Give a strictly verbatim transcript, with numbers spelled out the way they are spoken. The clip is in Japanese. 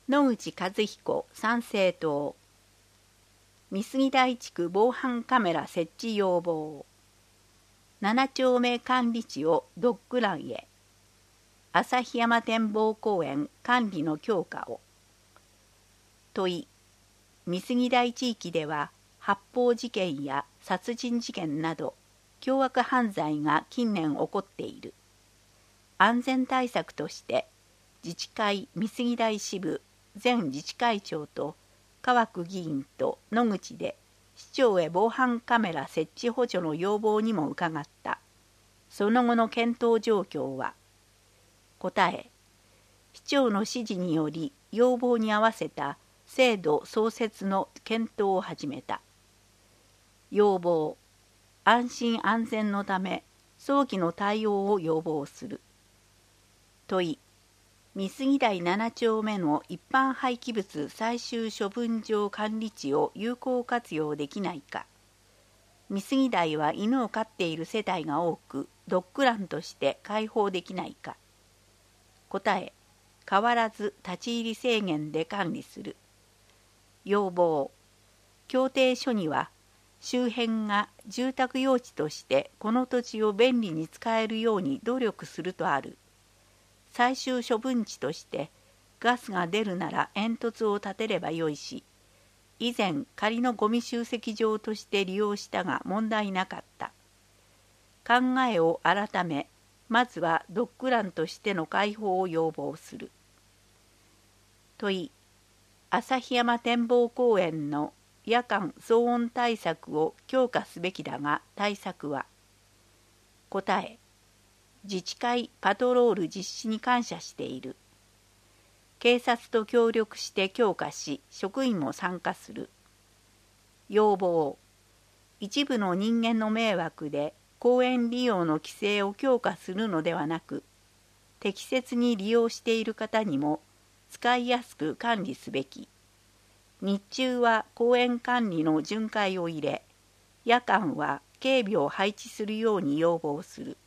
野口和彦参政党。美杉台地区防犯カメラ設置要望。七丁目管理地をドッグランへ。旭山展望公園管理の強化を。問い。美杉台地域では発砲事件や殺人事件など凶悪犯罪が近年起こっている。安全対策として自治会美杉台支部前自治会長と川久議員と野口で市長へ防犯カメラ設置補助の要望にも伺った。その後の検討状況は。答え。市長の指示により要望に合わせた制度創設の検討を始めた。要望。安心安全のため早期の対応を要望する。問い。美杉台七丁目の一般廃棄物最終処分場管理地を有効活用できないか。美杉台は犬を飼っている世帯が多く、ドッグランとして開放できないか。答え。変わらず立ち入り制限で管理する。要望。協定書には、周辺が住宅用地としてこの土地を便利に使えるように努力するとある。最終処分地としてガスが出るなら煙突を建てればよいし、以前仮のゴミ集積場として利用したが問題なかった。考えを改め、まずはドッグランとしての開放を要望する。問い。旭山展望公園の夜間騒音対策を強化すべきだが対策は。答え。自治会パトロール実施に感謝している。警察と協力して強化し、職員も参加する。要望。一部の人間の迷惑で公園利用の規制を強化するのではなく、適切に利用している方にも使いやすく管理すべき。日中は公園管理の巡回を入れ、夜間は警備を配置するように要望する。